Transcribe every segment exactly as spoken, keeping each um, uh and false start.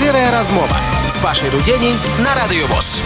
Шчырая размова з Пашай Руденей на Радио ВОС.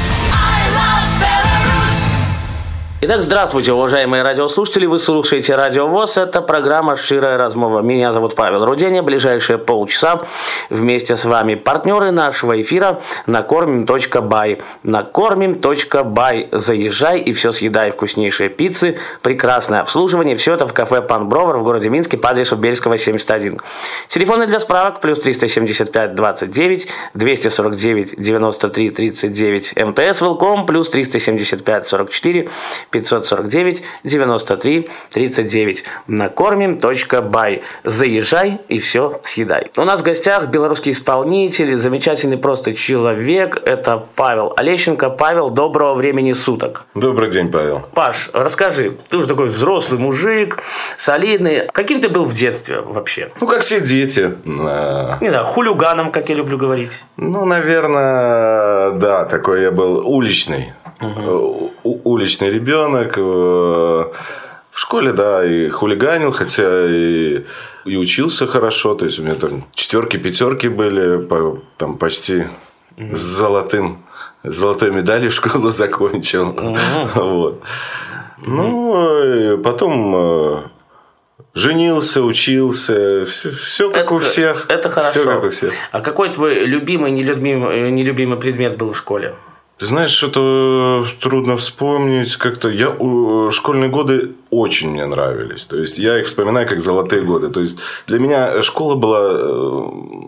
Итак, здравствуйте, уважаемые радиослушатели. Вы слушаете Радио ВОС. Это программа «Шчырая размова». Меня зовут Павел Руденя. Ближайшие полчаса вместе с вами партнеры нашего эфира накормим точка бай. накормим точка бай. Заезжай и все съедай. Вкуснейшие пиццы, прекрасное обслуживание. Все это в кафе «Пан Бровар» в городе Минске по адресу Бельского, семьдесят один. Телефоны для справок плюс триста семьдесят пять двадцать девять двести сорок девять девяносто три тридцать девять. МТС Велком плюс триста семьдесят пять сорок четыре пятьсот сорок девять девяносто три тридцать девять. накормим точка бай. Заезжай и все съедай. У нас в гостях белорусский исполнитель, замечательный просто человек. Это Павел Олещенко. Павел, доброго времени суток. Добрый день, Павел. Паш, расскажи, ты уже такой взрослый мужик, солидный. Каким ты был в детстве вообще? Ну, как все дети. Не знаю, хулиганом, как я люблю говорить. Ну, наверное, да, такой я был уличный. Угу. У- уличный ребенок. В школе, да, и хулиганил, хотя и, и учился хорошо. То есть, у меня там четверки, пятерки были, по, там почти угу. с золотым, с золотой медалью школу закончил. Угу. Вот. Угу. Ну, и потом женился, учился, все, все как это, у всех. Это хорошо. Все как у всех. А какой твой любимый, нелюбимый, нелюбимый предмет был в школе? Ты знаешь, что-то трудно вспомнить. Как-то я школьные годы очень мне нравились. То есть я их вспоминаю как золотые годы. То есть для меня школа была,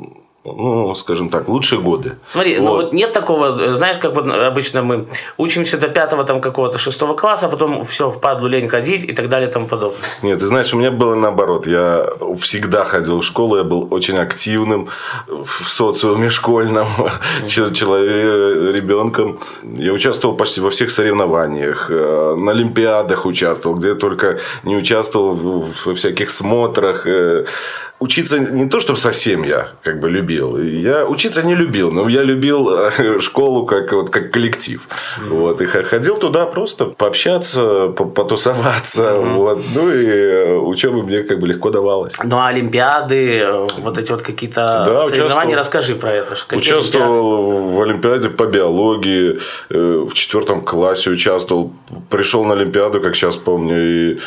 ну, скажем так, лучшие годы. Смотри, вот. ну вот нет такого, знаешь, как вот обычно мы учимся до пятого там какого-то шестого класса, а потом все, впадлу лень ходить и так далее и тому подобное. Нет, ты знаешь, у меня было наоборот. Я всегда ходил в школу, я был очень активным в социуме школьном, человеком, ребенком. Я участвовал почти во всех соревнованиях, на олимпиадах участвовал, где я только не участвовал во всяких смотрах. Учиться не то, чтобы совсем я как бы любил. Я учиться не любил, но я любил школу как, вот, как коллектив. Mm-hmm. Вот, и ходил туда просто пообщаться, потусоваться. Mm-hmm. Вот, ну и учеба мне как бы легко давалась. Ну а олимпиады, вот эти вот какие-то да, соревнования, расскажи про это. Какие участвовал олимпиады? В олимпиаде по биологии, в четвертом классе участвовал. Пришел на олимпиаду, как сейчас помню, и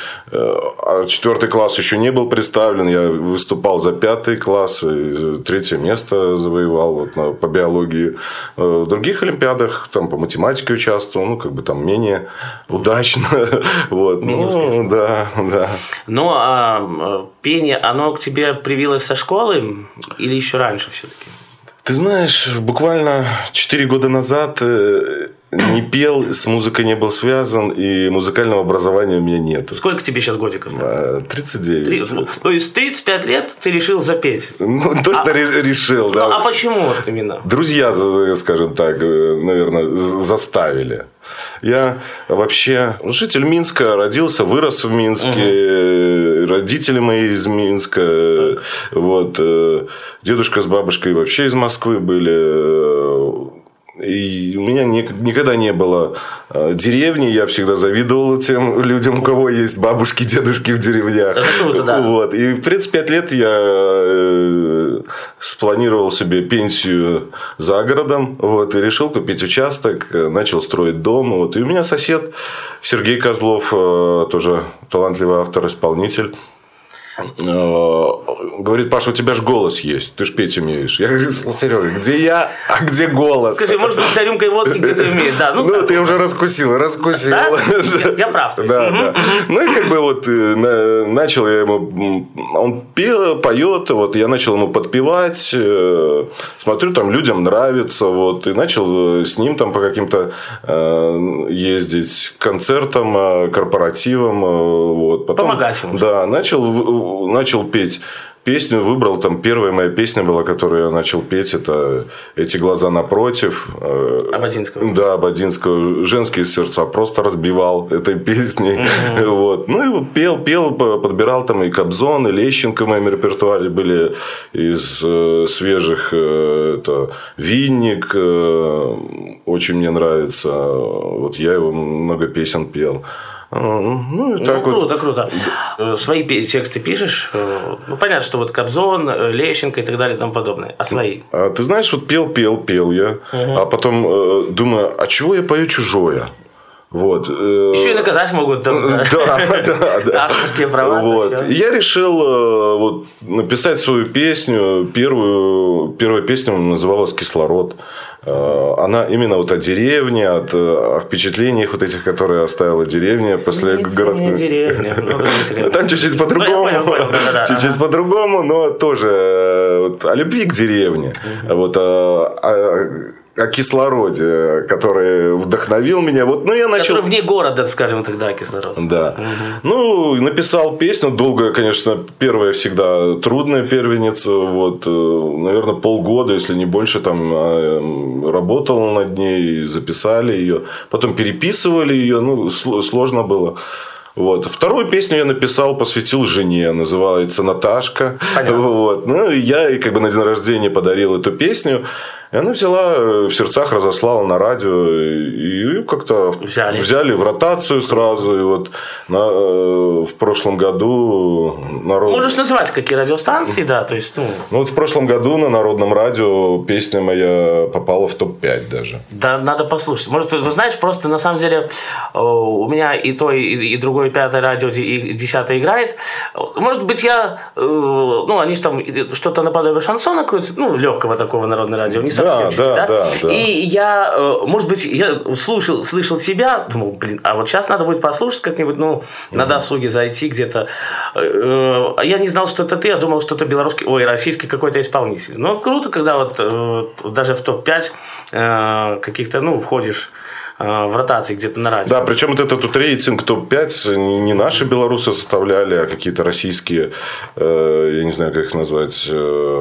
а четвертый класс еще не был представлен. Я выступал Попал за пятый класс, и третье место завоевал вот, по биологии. В других олимпиадах там, по математике участвовал, ну, как бы там менее удачно. Вот. Менее ну, успешно. Да, да. Ну, а пение, оно к тебе привилось со школы или еще раньше все-таки? Ты знаешь, буквально четыре года назад не пел, с музыкой не был связан, и музыкального образования у меня нет. Сколько тебе сейчас годиков? тридцать девять. То есть, тридцать пять лет ты решил запеть? Ну, точно а, решил, да. Ну, а почему вот именно? Друзья, скажем так, наверное, заставили. Я вообще житель Минска, родился, вырос в Минске. Угу. Родители мои из Минска. Вот. Дедушка с бабушкой вообще из Москвы были. И у меня никогда не было деревни, я всегда завидовал тем людям, у кого есть бабушки, дедушки в деревнях. Это круто, да. Вот. И в тридцать пять лет я спланировал себе пенсию за городом, вот, и решил купить участок, начал строить дом. Вот. И у меня сосед Сергей Козлов, тоже талантливый автор-исполнитель, говорит: Паша, у тебя же голос есть, ты же петь умеешь. Я говорю: Серега, где я, а где голос? Скажи, может быть, за рюмкой водки где-то умеет? Да, ну, ну ты уже раскусил, раскусил. Да? Я, я прав. Да, угу, да. Угу. Ну и как бы вот начал я ему, он пел, поет, вот я начал ему подпевать, смотрю, там людям нравится, вот, и начал с ним там по каким-то ездить концертам, корпоративам, вот. Потом, помогать ему. Да, начал начал петь песню, выбрал, там первая моя песня была, которую я начал петь, это «Эти глаза напротив». Ободзинского. Да, Ободзинского. «Женские сердца» просто разбивал этой песней. Mm-hmm. Вот. Ну и пел, пел, подбирал там и Кобзон, и Лещенко в моем репертуаре были из э, свежих. Э, это Винник, э, очень мне нравится. Вот я его много песен пел. Ну, и ну так круто, вот. круто. Свои тексты пишешь? Ну, понятно, что вот Кобзон, Лещенко и так далее и тому подобное. А свои? А, ты знаешь, вот пел, пел, пел я. Угу. А потом э, думаю, а чего я пою чужое? Вот. Еще и наказать могут. Там, да, да, да, да. Авторские права. Вот. Я решил вот, написать свою песню. Первую, первая песня называлась «Кислород». Она именно вот о деревне, от, о впечатлениях вот этих, которые оставила деревня после городской. Деревня. Там чуть-чуть по-другому. Чуть-чуть по-другому, но тоже вот, о любви к деревне. Вот, о, о кислороде, который вдохновил меня. Вот, ну, я начал... Который вне города, скажем тогда, кислород. Да. Угу. Ну, написал песню. Долго, конечно, первая всегда трудная первенница. Вот, наверное, полгода, если не больше, там работал над ней, записали ее. Потом переписывали ее. Ну, сложно было. Вот. Вторую песню я написал, посвятил жене, называется «Наташка». Вот. Ну, я ей как бы на день рождения подарил эту песню. И она взяла, в сердцах разослала на радио, и как-то взяли, взяли в ротацию сразу. И вот на, в прошлом году... Народ... Можешь называть какие радиостанции, да. То есть, ну... ну, вот в прошлом году на Народном радио песня моя попала в топ пять даже. Да, надо послушать. Может, ну, знаешь, просто на самом деле у меня и то, и другое, и пятое радио, и десятое играет. Может быть, я... Ну, они же там что-то наподобие шансона крутят, ну, легкого такого Народного радио, не Да, да, да, да, да. И я, может быть, я слушал, слышал себя, думал, блин, а вот сейчас надо будет послушать как-нибудь, ну, mm-hmm. на досуге зайти где-то. Я не знал, что это ты, я думал, что это белорусский, ой, российский какой-то исполнитель. Но круто, когда вот даже в топ пять каких-то, ну, входишь в ротации где-то на радио. Да, причем вот этот вот рейтинг топ пять не наши белорусы составляли, а какие-то российские, я не знаю, как их назвать,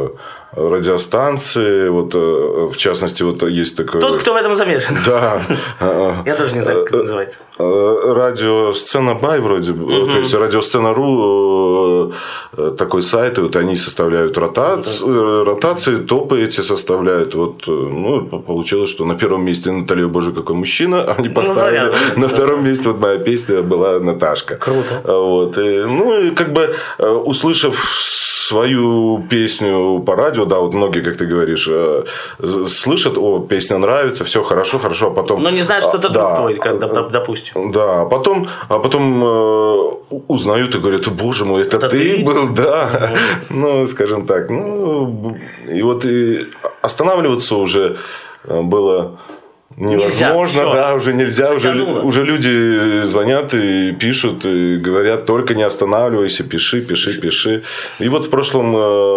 радиостанции, вот, в частности, вот есть такой... Тот, кто в этом замешан. Да. Я тоже не знаю, как это называется. Радиосцена Бай вроде, mm-hmm. то есть Радиосцена.ру, такой сайт, и вот они составляют ротации, mm-hmm. ротации, топы эти составляют. Вот, ну, получилось, что на первом месте Наталья, боже, какой мужчина, они поставили. Ну, на втором месте вот моя песня была Наташка. Круто. Вот, и, ну, и как бы услышав свою песню по радио, да, вот многие, как ты говоришь, слышат, о, песня нравится, все хорошо, хорошо, а потом... Но не знают, что это друг твой, как, допустим. Да, а потом, а потом э, узнают и говорят, боже мой, это, это ты, ты был, да, mm-hmm. ну, скажем так, ну, и вот и останавливаться уже было... невозможно, нельзя, да, уже нельзя, уже, уже люди звонят и пишут, и говорят, только не останавливайся, пиши, пиши, пиши. И вот в прошлом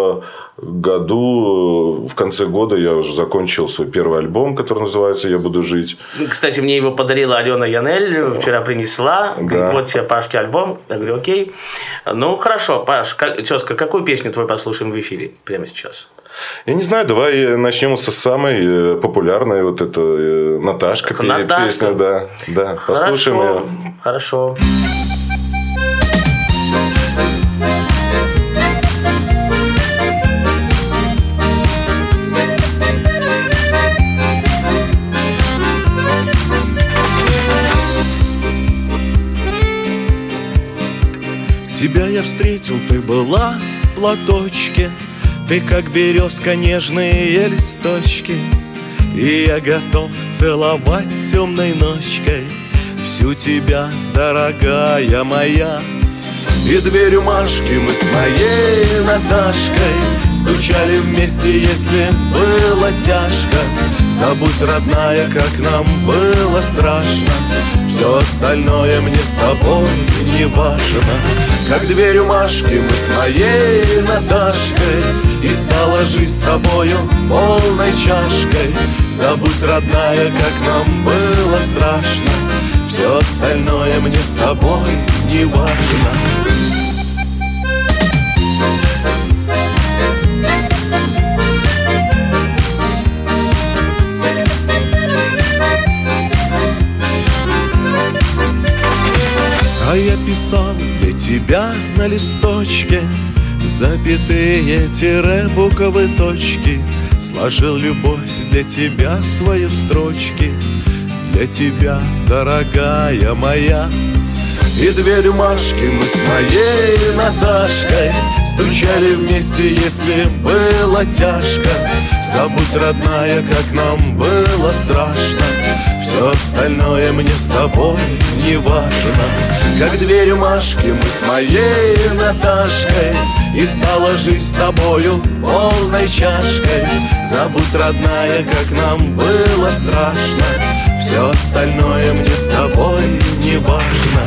году, в конце года, я уже закончил свой первый альбом, который называется «Я буду жить». Кстати, мне его подарила Алена Янель, вчера принесла. Да. Говорит, вот тебе, Пашке, альбом. Я говорю, окей. Ну, хорошо, Паш, как, тезка, какую песню твою послушаем в эфире прямо сейчас? Я не знаю, давай начнем со самой популярной, вот эта Наташка, Наташка. Песня, да, да, послушаем Хорошо. ее. Хорошо. Тебя я встретил, ты была в платочке, ты как березка, нежные листочки, и я готов целовать темной ночкой всю тебя, дорогая моя. И дверью Машки мы с моей Наташкой стучали вместе, если было тяжко. Забудь, родная, как нам было страшно, все остальное мне с тобой не важно. Как дверью Машки мы с моей Наташкой, и стала жизнь с тобою полной чашкой. Забудь, родная, как нам было страшно, все остальное мне с тобой не важно. А я писал для тебя на листочке запятые, тире, буквы, точки. Сложил любовь для тебя свою в строчки, для тебя, дорогая моя. И дверь Машки мы с моей Наташкой стучали вместе, если было тяжко. Забудь, родная, как нам было страшно, все остальное мне с тобой не важно. Как дверь Машки мы с моей Наташкой, и стала жизнь с тобою полной чашкой. Забудь, родная, как нам было страшно, все остальное мне с тобой не важно.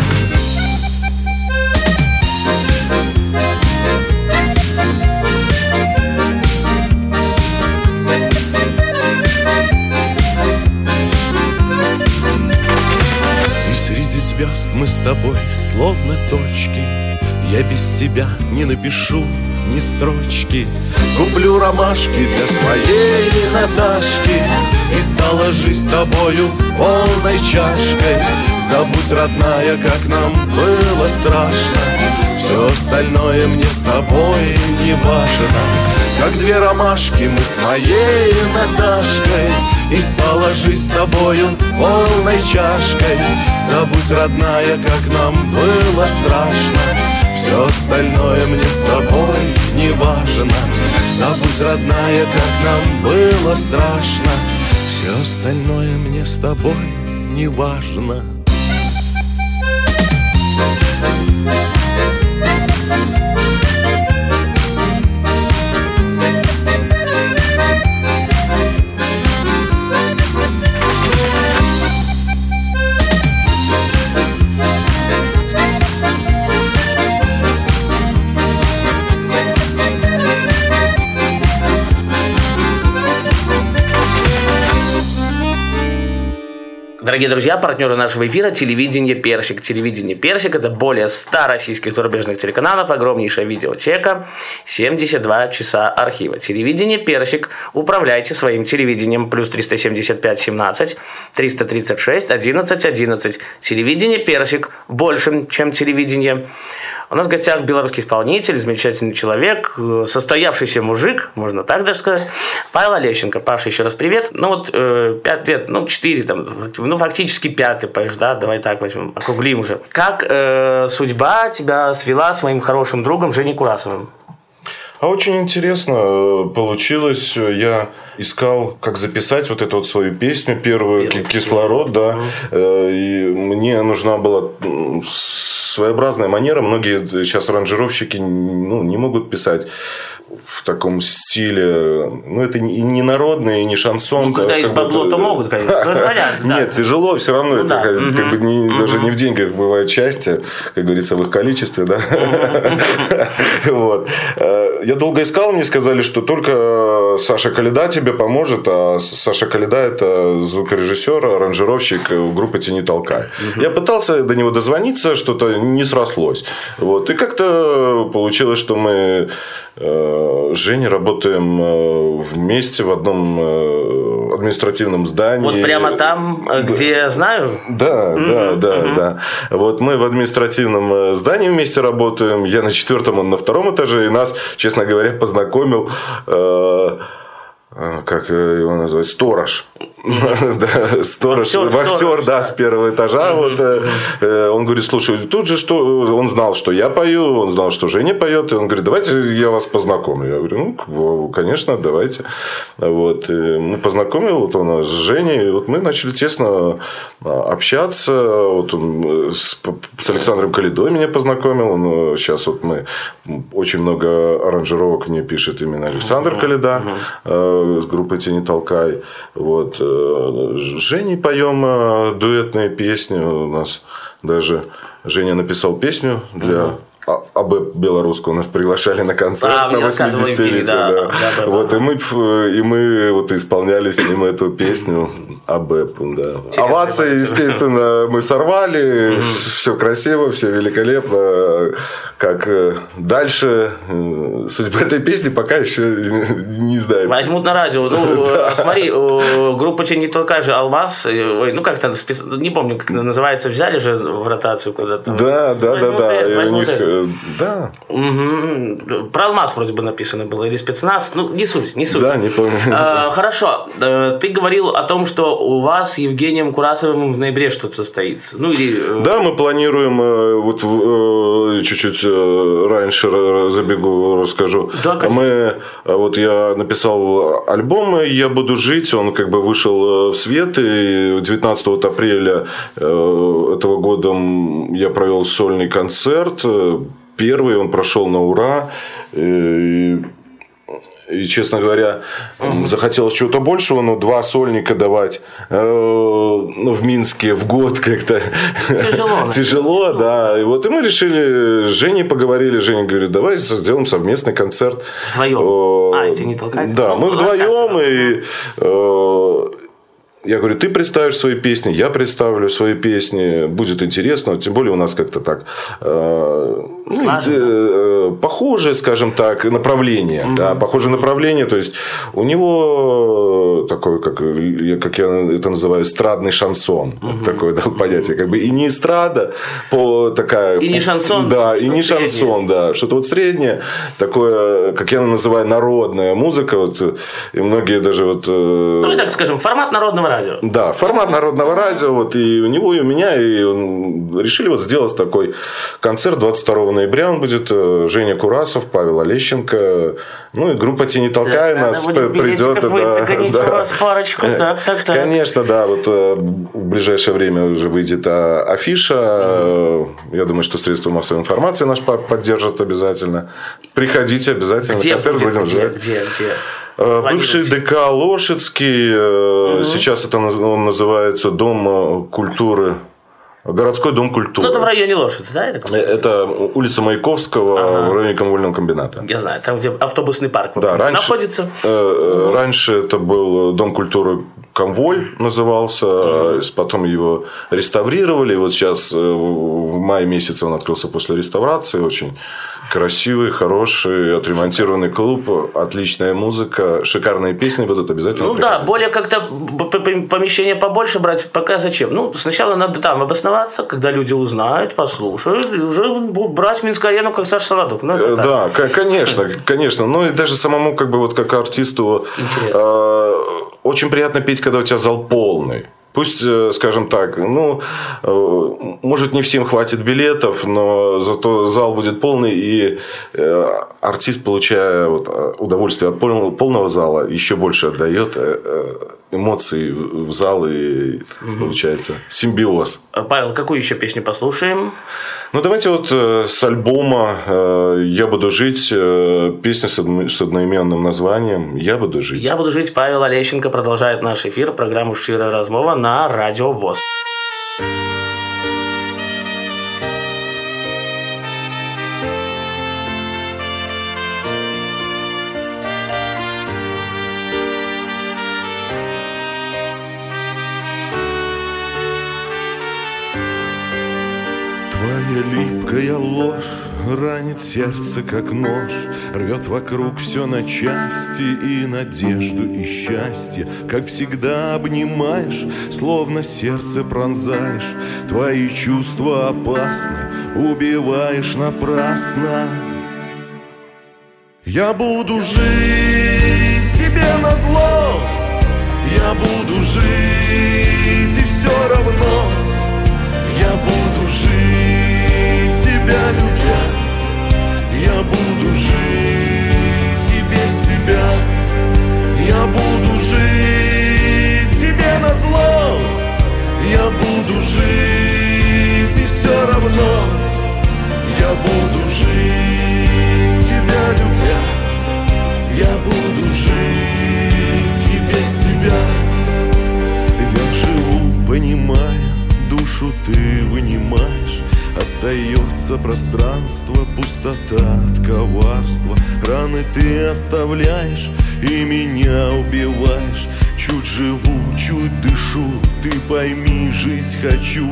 Звезд мы с тобой словно точки, я без тебя не напишу ни строчки. Куплю ромашки для своей Наташки, и стала жизнь с тобою полной чашкой. Забудь, родная, как нам было страшно, все остальное мне с тобой не важно. Как две ромашки мы с моей Наташкой, и стала жизнь с тобою полной чашкой. Забудь, родная, как нам было страшно, все остальное мне с тобой не важно. Забудь, родная, как нам было страшно, все остальное мне с тобой не важно. Дорогие друзья, партнеры нашего эфира — телевидение «Персик». Телевидение «Персик» — это более ста российских и зарубежных телеканалов, огромнейшая видеотека, семьдесят два часа архива. Телевидение «Персик». Управляйте своим телевидением. Плюс триста семьдесят пять семнадцать триста тридцать шесть одиннадцать одиннадцать. Телевидение «Персик» больше, чем телевидение. У нас в гостях белорусский исполнитель, замечательный человек, состоявшийся мужик, можно так даже сказать, Павел Олещенко. Паша, еще раз привет. Ну вот э, пять лет, ну четыре, там, ну фактически пятый, понимаешь, да, давай так возьмем, округлим уже. Как э, судьба тебя свела с моим хорошим другом Женей Курасовым? А очень интересно получилось. Я искал, как записать вот эту вот свою песню первую, Первый «Кислород», да. Угу. И мне нужна была своеобразная манера. Многие сейчас аранжировщики, ну, не могут писать в таком стиле. Ну, это и не народный, и не шансон. Ну, когда есть бабло, то могут, конечно. Ну, понятно, нет, да. Тяжело все равно. Ну, это, да. как, угу. как бы не, угу. даже не в деньгах бывает счастье, как говорится, в их количестве. Да? Угу. Вот. Я долго искал, мне сказали, что только Саша Коляда тебе поможет. А Саша Коляда — это звукорежиссер, аранжировщик группы «Тяни толкай». Угу. Я пытался до него дозвониться, что-то не срослось. Вот. И как-то получилось, что мы с Женей работаем вместе в одном административном здании. Вот прямо там, где я знаю? Да, mm-hmm. да, да, mm-hmm. да. Вот мы в административном здании вместе работаем. Я на четвертом, он на втором этаже. И нас, честно говоря, познакомил... Э- как его назвать? Сторож. Да, сторож, вахтер, вахтер сторож, да, да, с первого этажа. Mm-hmm. Вот, э, он говорит, слушай, тут же что? Он знал, что я пою, он знал, что Женя поет. И он говорит, давайте я вас познакомлю. Я говорю, ну, конечно, давайте. Вот. И мы познакомили вот он с Женей. И вот мы начали тесно общаться. Вот он с, с Александром Колядой меня познакомил. Он, сейчас вот мы очень много аранжировок мне пишет именно Александр Коляда. Mm-hmm. С группой «Тяни толкай». Вот. С Женей поем дуэтные песни. У нас даже Женя написал песню для АБЭП белорусского. Нас приглашали на концерт а, на восьмидесятилетие. Да, да. Да, вот, и, мы, и мы вот исполняли с ним эту песню АБЭП. Да. Овации, естественно, мы сорвали. Все красиво, все великолепно. Как дальше судьба этой песни пока еще не знаю. Возьмут на радио. Ну, да. Смотри, группа «Тяни толкай» же «Алмаз». Ой, ну, как-то, не помню, как это называется, взяли же в ротацию куда-то. Да, да, да, да. И у них да. Угу. Про алмаз вроде бы написано было, или спецназ. Ну, не суть, не суть. Да, не помню. А, хорошо. Ты говорил о том, что у вас с Евгением Курасовым в ноябре что-то состоится. Ну, или... Да, мы планируем, вот чуть-чуть раньше забегу, расскажу. Да, мы, вот я написал альбом «Я буду жить», он как бы вышел в свет, и девятнадцатого апреля этого года я провел сольный концерт. Первый, он прошел на ура. И, и честно говоря, угу. захотелось чего-то большего, но два сольника давать э, в Минске в год как-то тяжело. Тяжело, да. И вот и мы решили, с Женей поговорили. Женя говорит, давай сделаем совместный концерт. Вдвоем? Э, а, эти не толкают? Да, мы вдвоем. И... Э, я говорю, ты представишь свои песни, я представлю свои песни, будет интересно, тем более у нас как-то так э, ну, э, похожее, скажем так, направление, mm-hmm. да, похожее направление, то есть у него такой, как, как я это называю, эстрадный шансон, mm-hmm. такое да, понятие, как бы и не эстрада, по такая, и не шансон, да, и не шансон, среднее. Да, что-то вот среднее, такое, как я называю, народная музыка, вот, и многие даже вот, э, ну, так скажем, формат народного радио. Да, формат народного радио, вот и у него, и у меня, и решили вот сделать такой концерт двадцать второго ноября, он будет, Женя Курасов, Павел Олещенко, ну и группа «Тени толкай» да, нас придет. Да, да. Парочку, так, так, так. Конечно, да, вот в ближайшее время уже выйдет афиша, mm-hmm. я думаю, что средства массовой информации наш поддержат обязательно. Приходите обязательно, где на концерт будет, будем где, ждать. Где, где? Бывший ДК Лошадский, угу. сейчас это он называется Дом культуры, городской дом культуры. Ну, это в районе Лошадь, да? Это, это улица Маяковского, ага. в районе Комвольного комбината. Я знаю, там, где автобусный парк да, раньше, находится. Э, угу. Раньше это был Дом культуры Комволь назывался, угу. потом его реставрировали, и вот сейчас в мае месяце он открылся после реставрации, очень красивый, хороший, отремонтированный клуб, отличная музыка, шикарные песни будут, обязательно ну приходите. Да, более как-то помещение побольше брать, пока зачем? Ну, сначала надо там обосноваться, когда люди узнают, послушают, и уже брать в Минскую арену, как Саша Солодов. Ну, это да, так. конечно, конечно. Ну, и даже самому, как бы, вот как артисту, э, очень приятно петь, когда у тебя зал полный. Пусть, скажем так, ну, может, не всем хватит билетов, но зато зал будет полный, и артист, получая вот удовольствие от полного зала, еще больше отдает эмоций в зал, и угу. получается симбиоз. Павел, какую еще песню послушаем? Ну, давайте вот с альбома «Я буду жить», песня с одноименным названием «Я буду жить». «Я буду жить». Павел Олещенко продолжает наш эфир, программу «Щира розмова» на Радио ВОС. Твоя липкая ложь ранит сердце, как нож, рвет вокруг все на части, и надежду, и счастье, как всегда обнимаешь, словно сердце пронзаешь. Твои чувства опасны, убиваешь напрасно. Я буду жить тебе назло, я буду жить, и все равно я буду жить, тебя любя. Я буду жить и без тебя. Я буду жить тебе назло. Я буду жить и все равно я буду жить, тебя любя. Я буду жить и без тебя. Я живу, понимая, душу ты вынимаешь. Остается пространство, пустота от коварства. Раны ты оставляешь и меня убиваешь. Чуть живу, чуть дышу, ты пойми, жить хочу.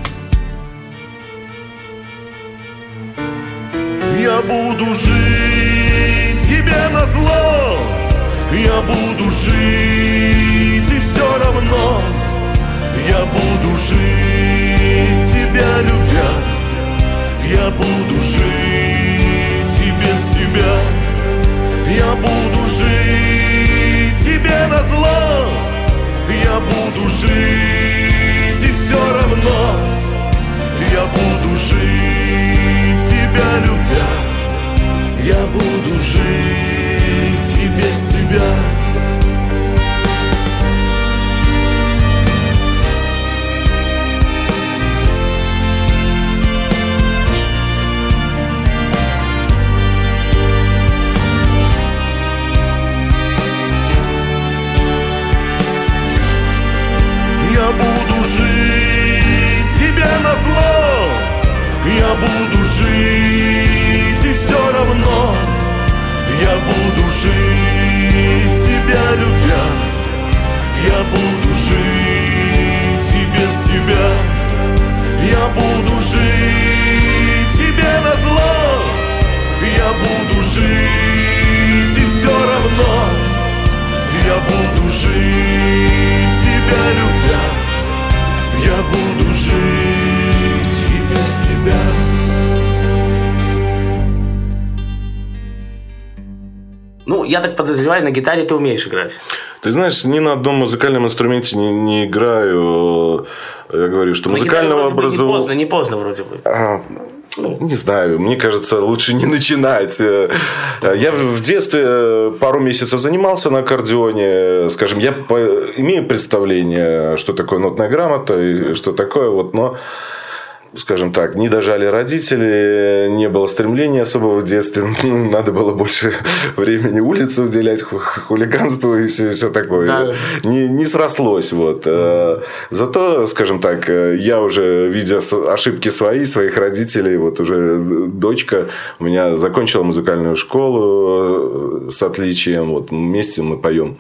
Я буду жить тебе назло. Я буду жить и все равно я буду жить, тебя любя. Я буду жить буду жить тебе назло, я буду жить, и все равно я буду жить, тебя любя, я буду жить и без тебя. Ну, я так подозреваю, на гитаре ты умеешь играть. Ты знаешь, ни на одном музыкальном инструменте не, не играю. Я говорю, что на музыкального образования... Не поздно, не поздно вроде бы. А, ну, не знаю, мне кажется, лучше не начинать. Я в детстве пару месяцев занимался на аккордеоне. Скажем, я имею представление, что такое нотная грамота и что такое, вот, но... Скажем так, не дожали родители, не было стремления особого в детстве, надо было больше времени улице уделять, хулиганству и все, все такое. Да. Не, не срослось. Вот. Зато, скажем так, я уже, видя ошибки свои, своих родителей, вот уже дочка у меня закончила музыкальную школу с отличием, вот вместе мы поем.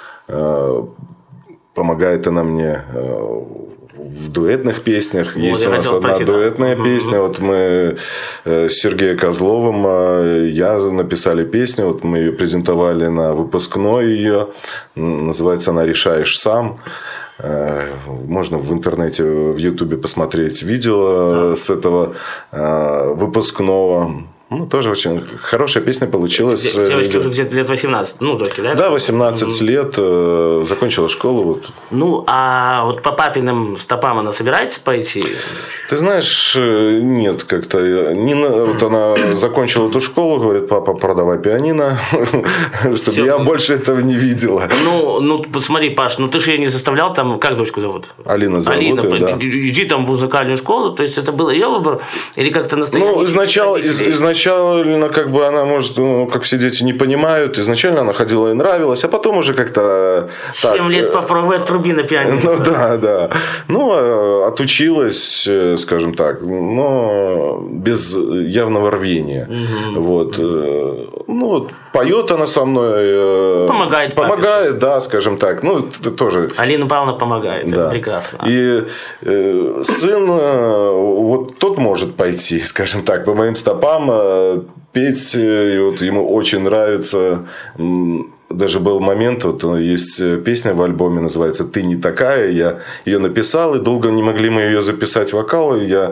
Помогает она мне в дуэтных песнях. Ну, есть у нас одна спросить, дуэтная да. песня. Вот мы с Сергеем Козловым, я написали песню. Вот мы ее презентовали на выпускной ее. Называется она «Решаешь сам». Можно в интернете, в Ютубе посмотреть видео да. с этого выпускного. Ну, тоже очень хорошая песня получилась. Девочке уже где-то лет восемнадцать, ну, дочке, да? Да, восемнадцать лет, закончила школу. Вот. Ну, а вот по папиным стопам она собирается пойти? Ты знаешь, нет, как-то. Не, вот она закончила эту школу, говорит, папа, продавай пианино, чтобы я больше этого не видела. Ну, ну, смотри, Паш, ну ты же ее не заставлял там, как дочку зовут? Алина зовут. Алина, да. Иди там в музыкальную школу, то есть это был ее выбор? Или как-то настоящий? Ну, изначально, изначально Изначально, как бы она, может, ну, как все дети не понимают, изначально она ходила и нравилась, а потом уже как-то... Семь лет попробуй отруби на пианино. Ну, да, да. Ну, отучилась, скажем так, но без явного рвения. Угу. Вот. Ну, вот, поет она со мной. Помогает. Помогает, да, скажем так. Ну, это тоже... Алина Павловна помогает, да. Это прекрасно. И э, сын, вот тот может пойти, скажем так, по моим стопам, петь, и вот ему очень нравится. Даже был момент, вот есть песня в альбоме, называется «Ты не такая». Я ее написал, и долго не могли мы ее записать вокал. И я,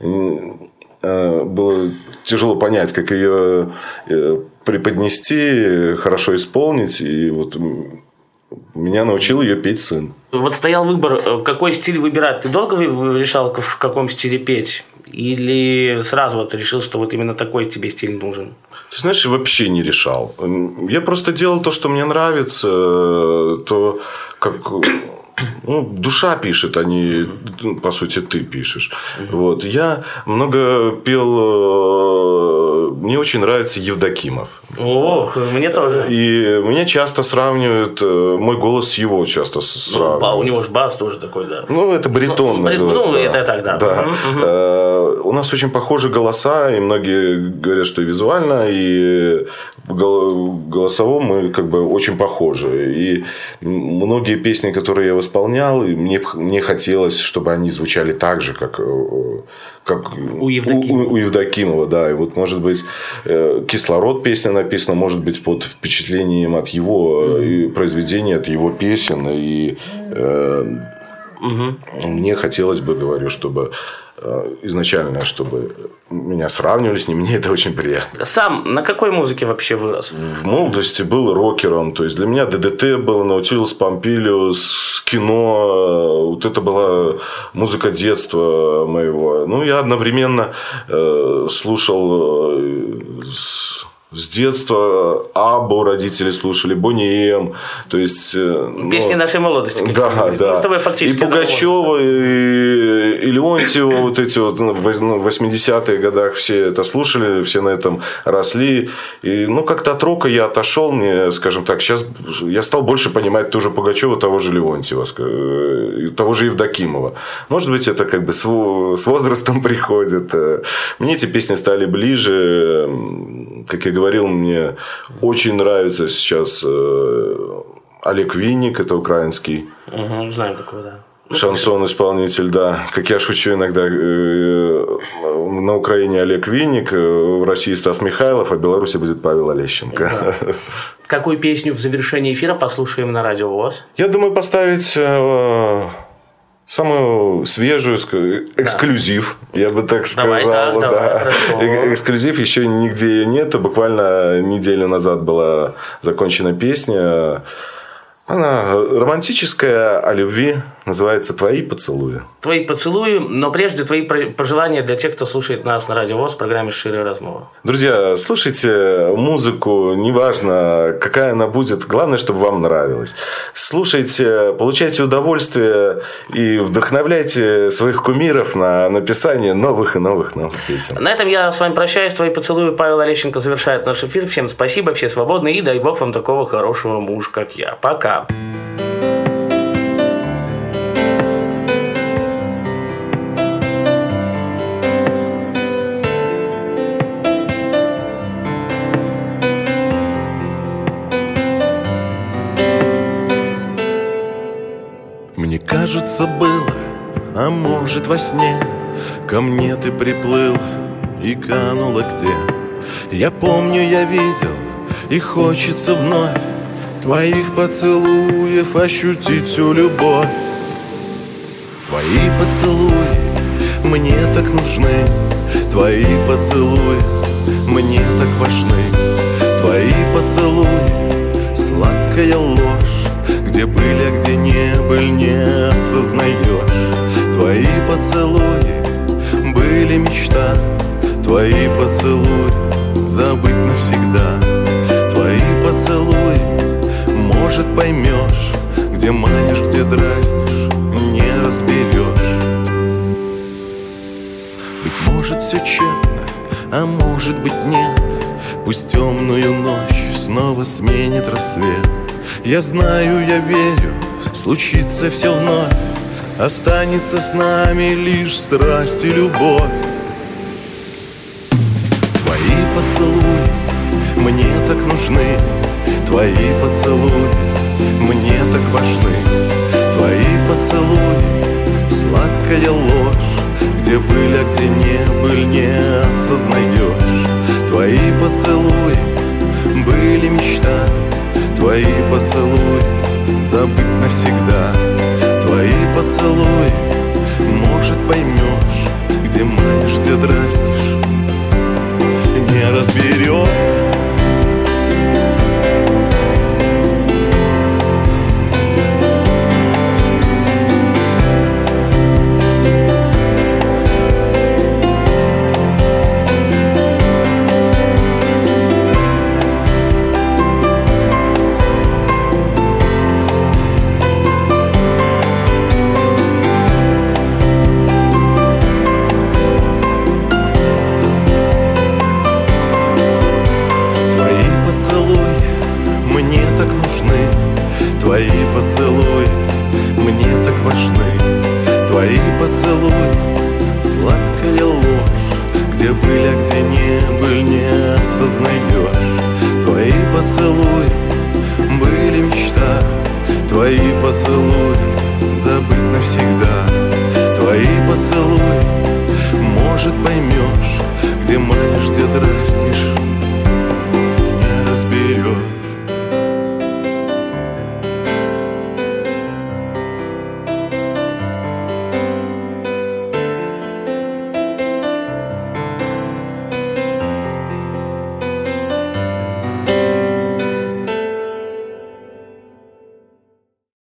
было тяжело понять, как ее преподнести, хорошо исполнить. И вот меня научил ее петь сын. Вот стоял выбор, какой стиль выбирать. Ты долго решал, в каком стиле петь? Или сразу вот решил, что вот именно такой тебе стиль нужен? Ты знаешь, я вообще не решал. Я просто делал то, что мне нравится, то, как... Ну, душа пишет, а не, по сути, ты пишешь. Uh-huh. Вот. Я много пел... Мне очень нравится Евдокимов. О, мне тоже. И меня часто сравнивают... Мой голос с его часто сравнивают. Ну, у него же бас тоже такой, да. Ну, это баритон ну, называют. Ну, да. это так, да. да. Uh-huh. У нас очень похожи голоса, и многие говорят, что и визуально, и в голосовом мы как бы очень похожи. И многие песни, которые я исполнял, и мне, мне хотелось, чтобы они звучали так же, как, как у, Евдокимова. у, у Евдокимова. Да. И вот, может быть, «Кислород» песня написана, может быть, под впечатлением от его mm-hmm. произведения, от его песен. И э, mm-hmm. мне хотелось бы, говорю, чтобы изначально, чтобы меня сравнивали с ним, мне это очень приятно. Сам на какой музыке вообще вырос? В молодости был рокером. То есть для меня ДДТ был, Наутилус Помпилиус, кино. Вот это была музыка детства моего. Ну, я одновременно э, слушал э, с... С детства Аббу родители слушали, Бонни Эм. То есть, песни ну, нашей молодости. Да, да. Ну, и Пугачева, и, и Леонтьева, вот эти вот в восьмидесятых годах все это слушали, все на этом росли. И, ну, как-то от рока я отошел, мне, скажем так, сейчас я стал больше понимать тоже Пугачева, того же Леонтьева, того же Евдокимова. Может быть, это как бы с возрастом приходит. Мне эти песни стали ближе. Как я говорил, мне очень нравится сейчас Олег Винник, это украинский. Угу, знаем такого, да. Шансон-исполнитель, да. Как я шучу иногда, на Украине Олег Винник, в России Стас Михайлов, а в Беларуси будет Павел Олещенко. Да. Какую песню в завершении эфира послушаем на Радио ВОС? Я думаю, поставить э, самую свежую, эксклюзив, да. Я бы так сказал. Давай, да, да. Давай, эксклюзив, еще нигде ее нету. Буквально неделю назад была закончена песня. Она романтическая, о любви, называется «Твои поцелуи». Твои поцелуи, но прежде твои пожелания для тех, кто слушает нас на Радио ВОС в программе «Шчирая размова». Друзья, слушайте музыку, неважно, какая она будет, главное, чтобы вам нравилось. Слушайте, получайте удовольствие и вдохновляйте своих кумиров на написание новых и новых новых песен. На этом я с вами прощаюсь. «Твои поцелуи». Павел Олещенко завершает наш эфир. Всем спасибо, все свободны, и дай бог вам такого хорошего мужа, как я. Пока. Мне кажется, было, а может во сне, ко мне ты приплыл и канула где. Я помню, я видел, и хочется вновь твоих поцелуев ощутить всю любовь. Твои поцелуи мне так нужны, твои поцелуи мне так важны. Твои поцелуи, сладкая ложь, где были, а где не были, не осознаешь. Твои поцелуи были мечта, твои поцелуи забыть навсегда. Твои поцелуи, может, поймешь, где манишь, где дразнишь, не разберешь. Быть может, все тщетно, а может быть, нет. Пусть темную ночь снова сменит рассвет. Я знаю, я верю, случится все вновь. Останется с нами лишь страсть и любовь. Твои поцелуи мне так нужны, твои поцелуи мне так важны. Твои поцелуи, сладкая ложь, где были, а где не были, не осознаешь. Твои поцелуи были мечта, твои поцелуи забыть навсегда. Твои поцелуи, может, поймешь, где манишь, где дразнишь, не разберешь. Твои поцелуи мне так важны. Твои поцелуи, сладкая ложь, где были, а где не были, не осознаешь. Твои поцелуи были мечта, твои поцелуи забыть навсегда. Твои поцелуи, может, поймешь, где манишь, где дразнишь,